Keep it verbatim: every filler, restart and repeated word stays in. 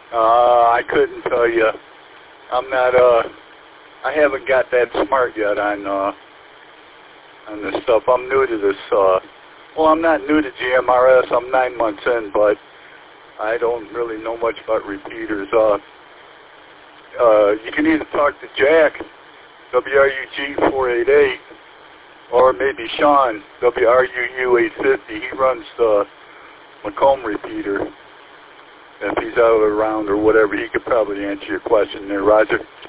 Uh, I couldn't tell you. I'm not, uh, I haven't got that smart yet on, uh, on this stuff. I'm new to this, uh, well, I'm not new to G M R S. I'm nine months in, but I don't really know much about repeaters. Uh, uh, you can either talk to Jack, W R U G four eight eight, or maybe Sean, W R U U eight fifty. He runs the Macomb repeater. If he's out around or whatever, he could probably answer your question there, Roger.